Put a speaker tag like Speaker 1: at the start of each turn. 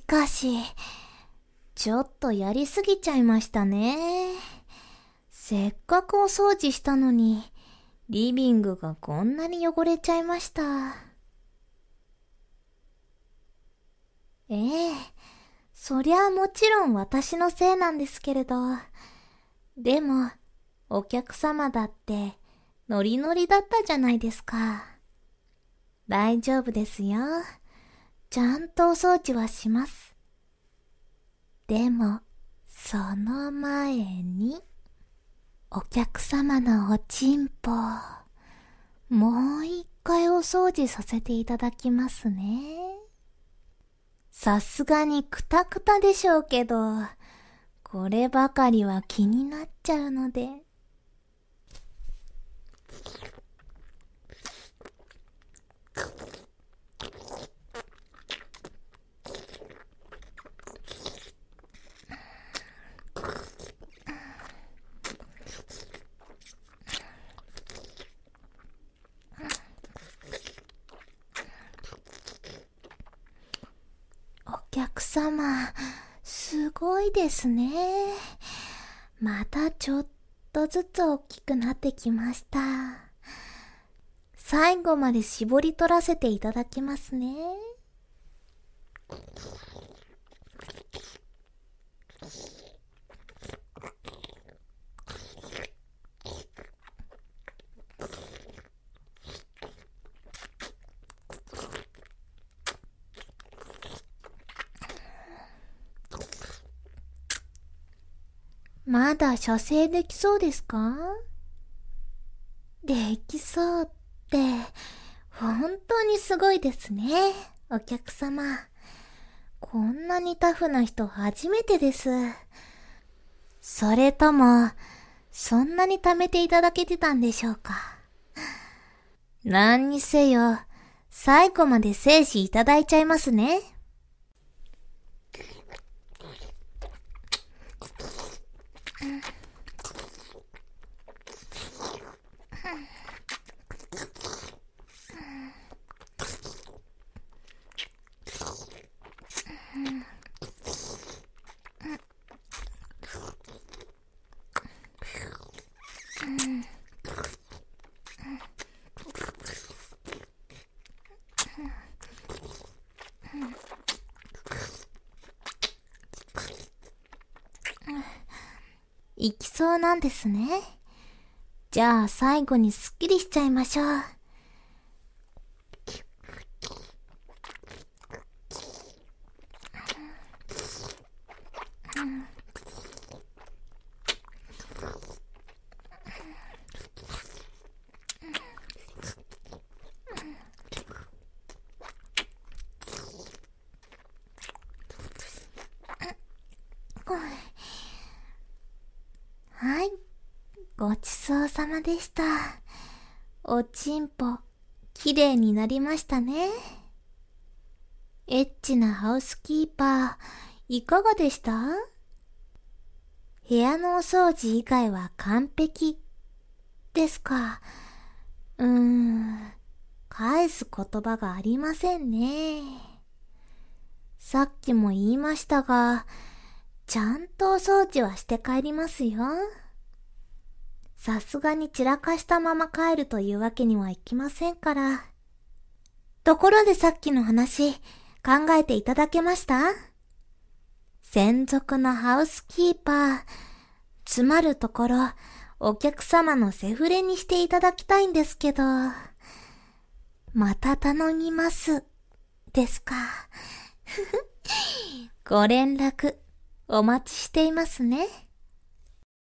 Speaker 1: かし、ちょっとやりすぎちゃいましたね。せっかくお掃除したのに、リビングがこんなに汚れちゃいました。そりゃもちろん私のせいなんですけれど、でも、お客様だってノリノリだったじゃないですか。大丈夫ですよ。ちゃんとお掃除はします。でも、その前に、お客様のおちんぽ、もう一回お掃除させていただきますね。さすがにクタクタでしょうけど、こればかりは気になっちゃうので。お客様、すごいですね。またちょっとずつ大きくなってきました。最後まで絞り取らせていただきますね。まだ射精できそうですか？できそうって、本当にすごいですね、お客様。こんなにタフな人初めてです。それとも、そんなに貯めていただけてたんでしょうか。何にせよ、最後まで精子いただいちゃいますね。いきそうなんですね。じゃあ最後にすっきりしちゃいましょう。はい、ごちそうさまでした。おちんぽ、きれいになりましたね。エッチなハウスキーパー、いかがでした？部屋のお掃除以外は完璧ですか。返す言葉がありませんね。さっきも言いましたが、ちゃんとお掃除はして帰りますよ。さすがに散らかしたまま帰るというわけにはいきませんから。ところでさっきの話、考えていただけました？専属のハウスキーパー、つまるところ、お客様のセフレにしていただきたいんですけど、また頼みます、ですか。ご連絡、お待ちしていますね。